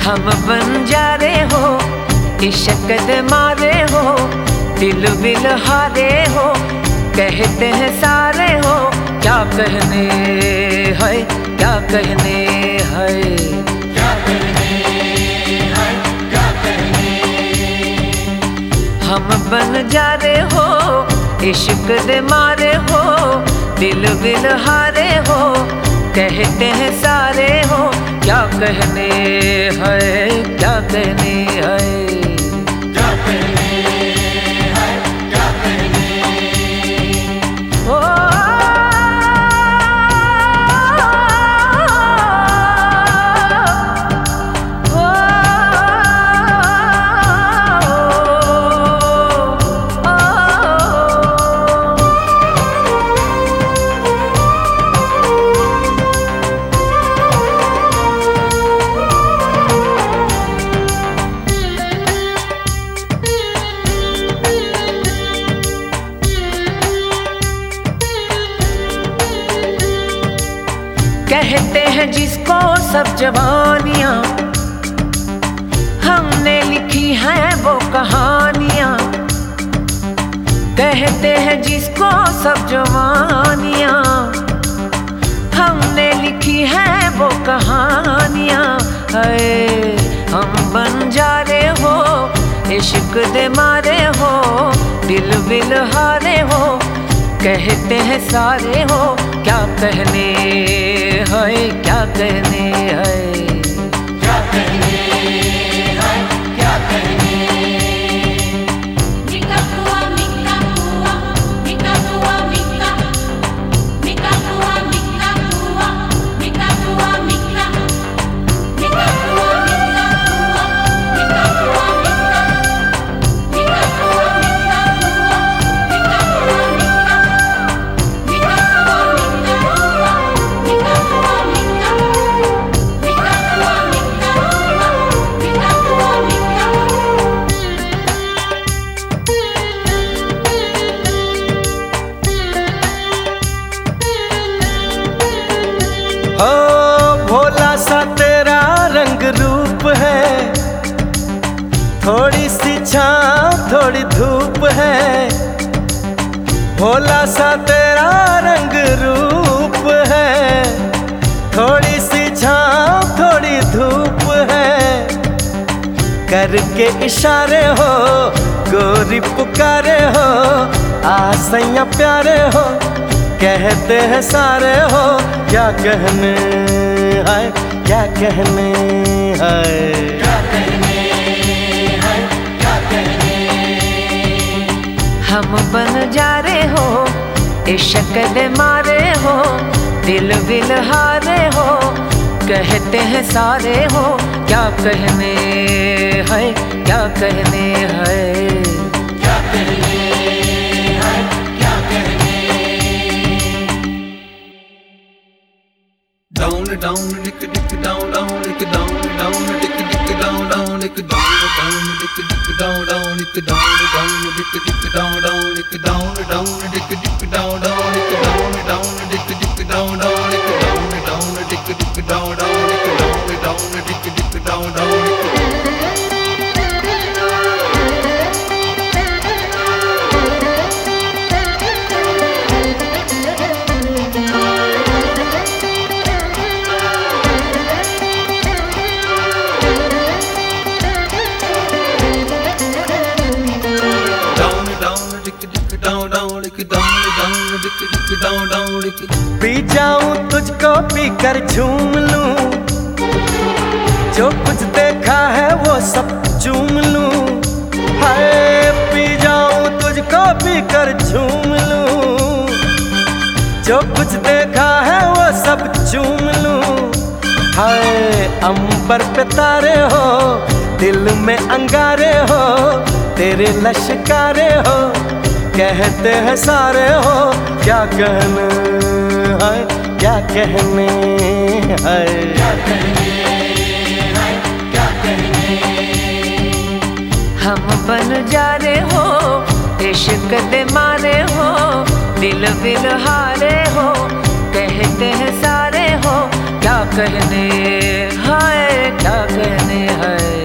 हम बंजारे हो, इश्क दे मारे हो, दिल विल हारे हो, कहते हैं सारे हो, क्या कहने है, क्या कहने है, क्या कहने है, क्या कहने। हम बंजारे हो, इश्क दे मारे हो, दिल विल हारे हो, कहते हैं सारे हो, क्या कहने है, क्या कहने है, क्या कहने है, क्या कहने। ओ कहते हैं जिसको सब जवानियां, हमने लिखी हैं वो कहानियां। कहते हैं जिसको सब जवानियां, हमने लिखी हैं वो कहानियां। हम बंजारे हो, इश्क दे मारे हो, दिल विल हारे हो, कहते हैं सारे हो, क्या कहने है, क्या कहने है, क्या कहने है, क्या कहने। Mika kuwa, mika kuwa, mika kuwa, mika, mika kuwa, mika kuwa, mika kuwa, mika, mika kuwa, mika kuwa, mika kuwa, mika, mika kuwa, mika kuwa, mika kuwa, हो भोला सा तेरा रंग रूप है, थोड़ी सी छाँव थोड़ी धूप है। भोला सा तेरा रंग रूप है, थोड़ी सी छाँव थोड़ी धूप है। करके इशारे हो, गोरी पुकारे हो, आसैया प्यारे हो, कहते हैं सारे हो, क्या कहने है, क्या कहने है, क्या कहने है, क्या कहने। हम बंजारे हो, इश्क दे मारे हो, दिल विल हारे हो, कहते हैं सारे हो, क्या कहने है, क्या कहने है, क्या कहने है, क्या कहने। Down, down, dick, dick, down, down, dick, down, down, dick, dick, down, down, dick, down, down, dick, dick, down, down, dick, down, down, dick, dick, down, down, dick, down, down, dick, dick, down, down, dick, down, down, dick, dick, down, down, dick, down, down, dick, dick, down, down, dick, down, down, dick, dick, down, down, पी जाऊं तुझको P कर झूम लूं, जो कुछ देखा है वो सब चूम लूं। हाय पी जाऊं तुझको पी कर झूम लूं, जो कुछ देखा है वो सब चूम लूं। हाय अंबर पे तारे हो, दिल में अंगारे हो, तेरे लश्कारे हो, कहते हैं सारे हो, क्या कहने है, क्या कहने है, क्या कहने है, क्या कहने। हम बंजारे हो, इश्क दे मारे हो, दिल विल हारे हो, कहते हैं सारे हो, क्या कहने, हाय क्या कहने है।